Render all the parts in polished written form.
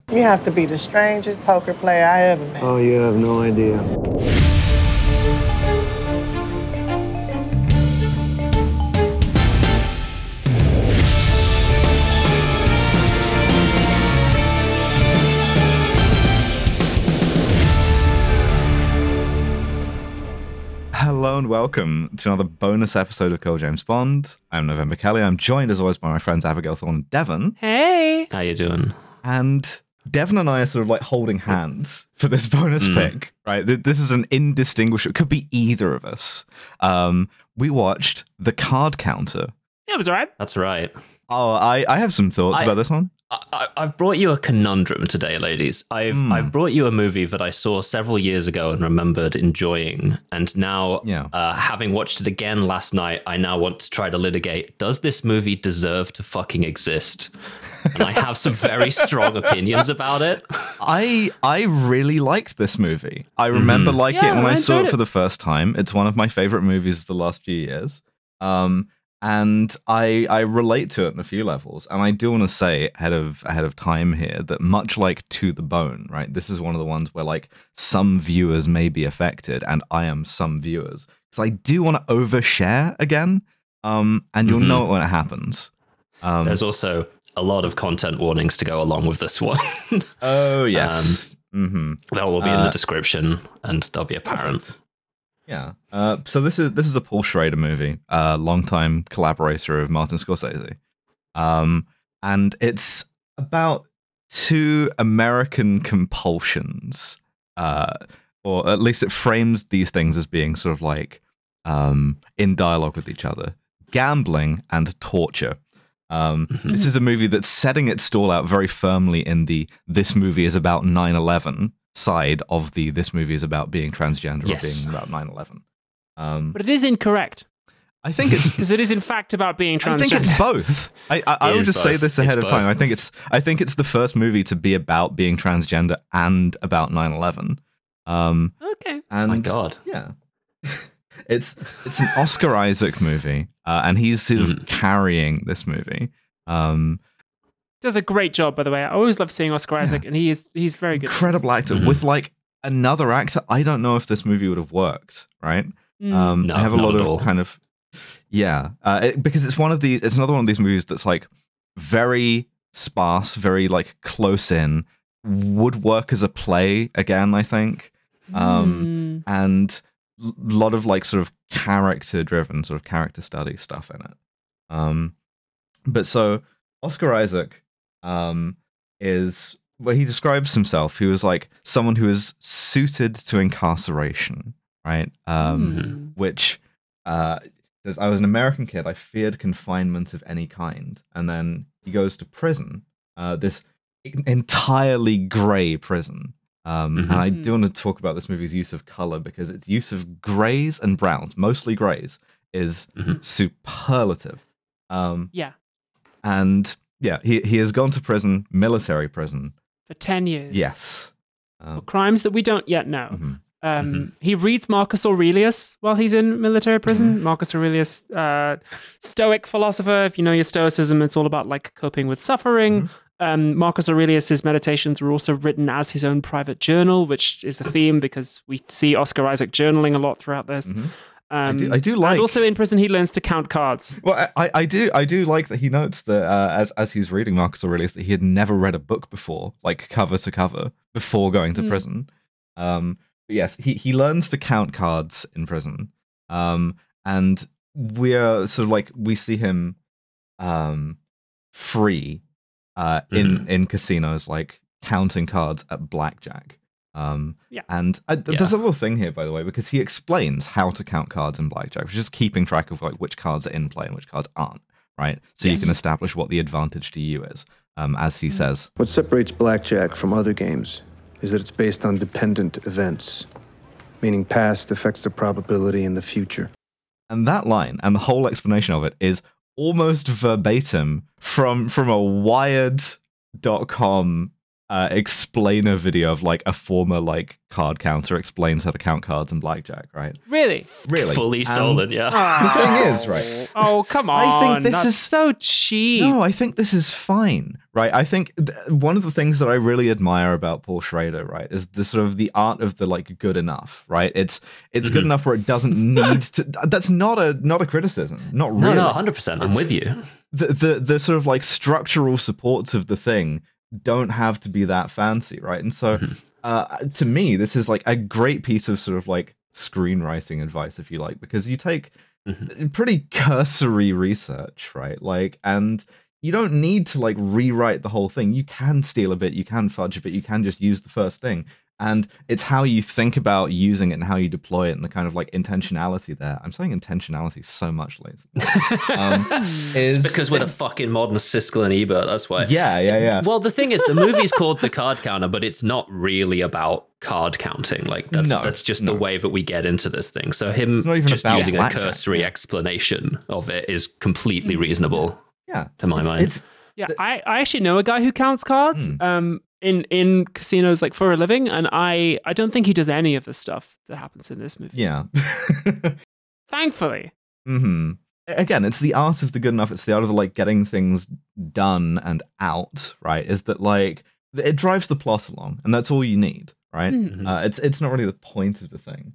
You have to be the strangest poker player I ever met. Oh, you have no idea. Hello and welcome to another bonus episode of Kill James Bond. I'm November Kelly. I'm joined as always by my friends Abigail Thorne and Devon. Hey! How you doing? And Devon and I are sort of like holding hands for this bonus pick, right? This is an indistinguishable, it could be either of us. We watched The Card Counter. Yeah, it was alright. That's right. Oh, I have some thoughts about this one. I've brought you a conundrum today, ladies. I've brought you a movie that I saw several years ago and remembered enjoying, and now, having watched it again last night, I now want to try to litigate: does this movie deserve to fucking exist? And I have some very strong opinions about it. I really liked this movie. I remember liking it when I saw it for the first time. It's one of my favorite movies of the last few years. And I relate to it on a few levels. And I do want to say ahead of time here that much like To the Bone, right? This is one of the ones where like some viewers may be affected, and I am some viewers. Because I do want to overshare again. And you'll know it when it happens. There's also a lot of content warnings to go along with this one. Oh, yes. They'll all be in the description, and they'll be apparent. Perfect. Yeah. So this is a Paul Schrader movie, longtime collaborator of Martin Scorsese, and it's about two American compulsions, or at least it frames these things as being sort of like in dialogue with each other: gambling and torture. This is a movie that's setting its stall out very firmly in the "this movie is about 9/11" side of the "this movie is about being transgender" or being about 9/11. But it is incorrect. I think it's because it is in fact about being transgender. I think it's both. I will just say this ahead of time. I think it's the first movie to be about being transgender and about 9/11. Okay. And my God. Yeah. It's an Oscar Isaac movie, and he's sort of carrying this movie. Does a great job, by the way. I always love seeing Oscar Isaac, and he's very good. Incredible actor. With like another actor, I don't know if this movie would have worked, right? No, I have a lot of all. kind of because it's another one of these movies that's like very sparse, very like close in, would work as a play again, I think. And a lot of like sort of character driven, sort of character study stuff in it. But so Oscar Isaac is, well, he describes himself. He was like someone who is suited to incarceration, right? Which says, I was an American kid. I feared confinement of any kind. And then he goes to prison, this entirely grey prison. And I do want to talk about this movie's use of color, because its use of grays and browns, mostly grays, is superlative. Yeah. And yeah, he has gone to prison, military prison. For 10 years. Yes. For crimes that we don't yet know. He reads Marcus Aurelius while he's in military prison. Marcus Aurelius, Stoic philosopher. If you know your Stoicism, it's all about like coping with suffering. Marcus Aurelius's meditations were also written as his own private journal, which is the theme because we see Oscar Isaac journaling a lot throughout this. I do like. And also in prison, he learns to count cards. Well, I do like that he notes that as he's reading Marcus Aurelius, that he had never read a book before, like cover to cover, before going to prison. But yes, he learns to count cards in prison, and we're sort of like we see him free in casinos, like counting cards at blackjack. And there's a little thing here, by the way, because he explains how to count cards in blackjack, which is just keeping track of like which cards are in play and which cards aren't, right? So you can establish what the advantage to you is, as he says. What separates blackjack from other games is that it's based on dependent events, meaning past affects the probability in the future. And that line and the whole explanation of it is almost verbatim from a Wired.com explainer video of like a former like card counter explains how to count cards in blackjack, right? Really? Fully stolen, yeah. The thing is, right? Oh, come on. I think this That's is so cheap. No, I think this is fine, right? I think one of the things that I really admire about Paul Schrader, right, is the sort of the art of the like good enough, right? It's good enough where it doesn't need to. That's not a criticism, not really. No, 100%. I'm with you. The sort of like structural supports of the thing don't have to be that fancy, right? And so, to me, this is like a great piece of sort of like screenwriting advice, if you like, because you take pretty cursory research, right? Like, and you don't need to like rewrite the whole thing. You can steal a bit, you can fudge a bit, you can just use the first thing. And it's how you think about using it and how you deploy it and the kind of like intentionality there. I'm saying intentionality so much lately. It's because we're the fucking modern Siskel and Ebert, that's why. Yeah. Well, the thing is, the movie's called The Card Counter, but it's not really about card counting. Like, that's just the way that we get into this thing. So him just using a cursory explanation of it is completely reasonable. Yeah, to my mind. I actually know a guy who counts cards. In casinos like for a living, and I don't think he does any of the stuff that happens in this movie. Yeah. Thankfully. Again, it's the art of the good enough. It's the art of like getting things done and out, right? Is that like it drives the plot along, and that's all you need, right? It's not really the point of the thing.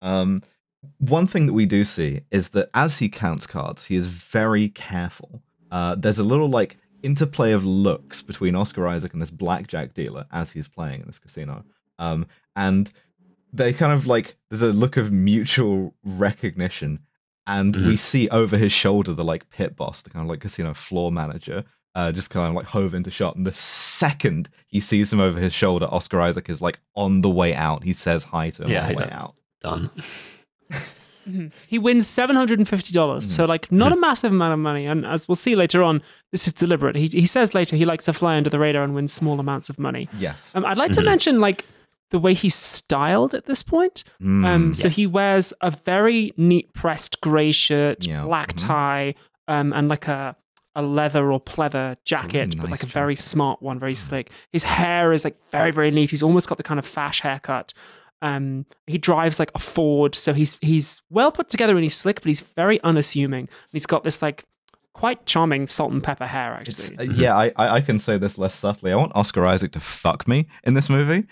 One thing that we do see is that as he counts cards, he is very careful. There's a little like interplay of looks between Oscar Isaac and this blackjack dealer as he's playing in this casino. And they kind of like, there's a look of mutual recognition, and we see over his shoulder the like pit boss, the kind of like casino floor manager, just kind of like hove into shot. And the second he sees him over his shoulder, Oscar Isaac is like on the way out. He says hi to him on the way out. Done. He wins $750, so like not a massive amount of money. And as we'll see later on, this is deliberate. He says later he likes to fly under the radar and win small amounts of money. Yes. I'd like to mention like the way he's styled at this point. So he wears a very neat pressed grey shirt, black tie, and like a leather or pleather jacket, but like a very smart one, very slick. His hair is like very, very neat. He's almost got the kind of fash haircut. He drives like a Ford, so he's well put together and he's slick, but he's very unassuming. He's got this like quite charming salt and pepper hair, actually. I can say this less subtly. I want Oscar Isaac to fuck me in this movie.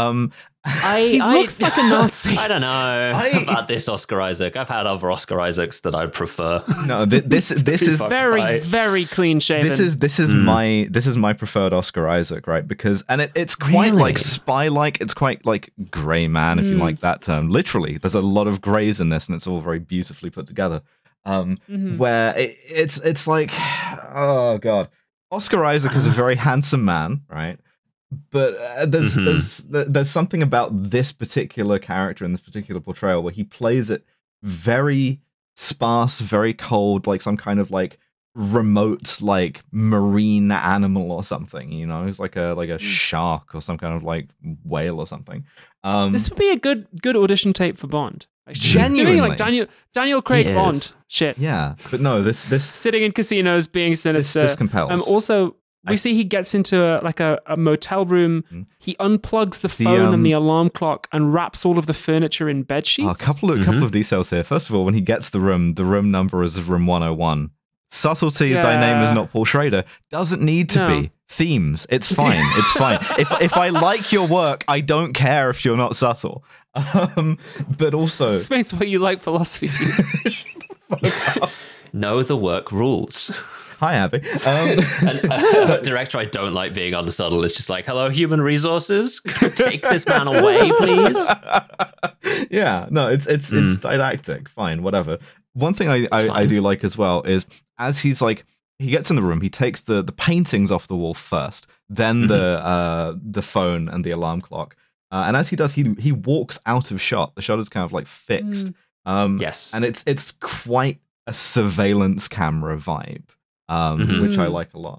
He looks like a Nazi. I don't know about this Oscar Isaac. I've had other Oscar Isaacs that I prefer. No, this is very, very clean shaven. This is my preferred Oscar Isaac, right? Because it's quite like spy-like. It's quite like grey man, if you like that term. Literally, there's a lot of greys in this, and it's all very beautifully put together. Where it's like, oh god, Oscar Isaac is a very handsome man, right? But there's something about this particular character in this particular portrayal where he plays it very sparse, very cold, like some kind of like remote like marine animal or something. You know, it's like a shark or some kind of like whale or something. This would be a good audition tape for Bond. Genuinely, he's doing like Daniel Craig Bond shit. Yeah, but no, this sitting in casinos, being sinister. This compels. Also, we see he gets into a motel room. He unplugs the phone and the alarm clock and wraps all of the furniture in bed sheets. A couple of details here. First of all, when he gets the room number is room 101. Subtlety, thy name is not Paul Schrader. Doesn't need to be. Themes. It's fine. It's fine. If I like your work, I don't care if you're not subtle. But also, this explains why you like philosophy. Know the work rules. Hi, Abby. Director, I don't like being unsubtle. It's just like, hello, human resources. Take this man away, please. Yeah, no, it's didactic. Fine, whatever. One thing I do like as well is as he's like, he gets in the room, he takes the paintings off the wall first, then the phone and the alarm clock. And as he does, he walks out of shot. The shot is kind of like fixed. Yes. And it's quite a surveillance camera vibe, which I like a lot.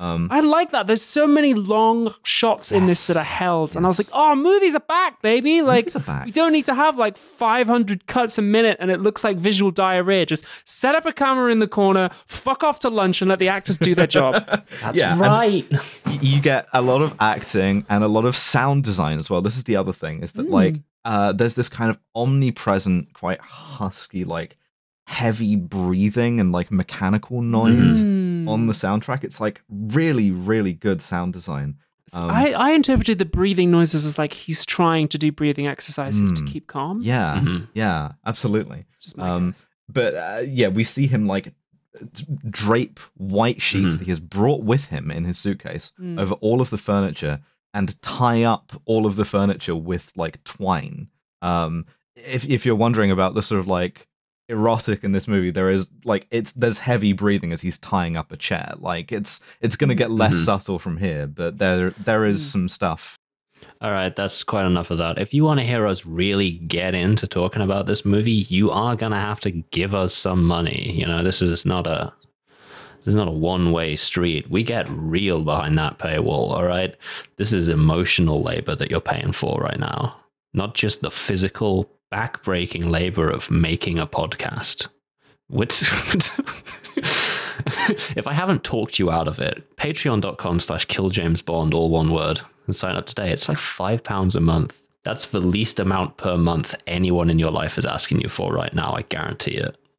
I like that. There's so many long shots in this that are held. And I was like, oh, movies are back, baby. Like, we don't need to have like 500 cuts a minute and it looks like visual diarrhea. Just set up a camera in the corner, fuck off to lunch and let the actors do their job. That's right. You get a lot of acting and a lot of sound design as well. This is the other thing, is that like there's this kind of omnipresent, quite husky, like heavy breathing and like mechanical noise on the soundtrack. It's like really, really good sound design. I interpreted the breathing noises as like he's trying to do breathing exercises to keep calm. Yeah, absolutely. It's just my guess. But we see him like drape white sheets that he has brought with him in his suitcase over all of the furniture and tie up all of the furniture with like twine. If you're wondering about the sort of like erotic in this movie, there's heavy breathing as he's tying up a chair. Like it's going to get less subtle from here, but there is some stuff. All right, that's quite enough of that. If you want to hear us really get into talking about this movie, you are going to have to give us some money. You know, this is not a one-way street. We get real behind that paywall, all right? This is emotional labor that you're paying for right now, not just the physical back-breaking labor of making a podcast. If I haven't talked you out of it, patreon.com/killjamesbond, all one word, and sign up today. It's like £5 a month. That's the least amount per month anyone in your life is asking you for right now. I guarantee it.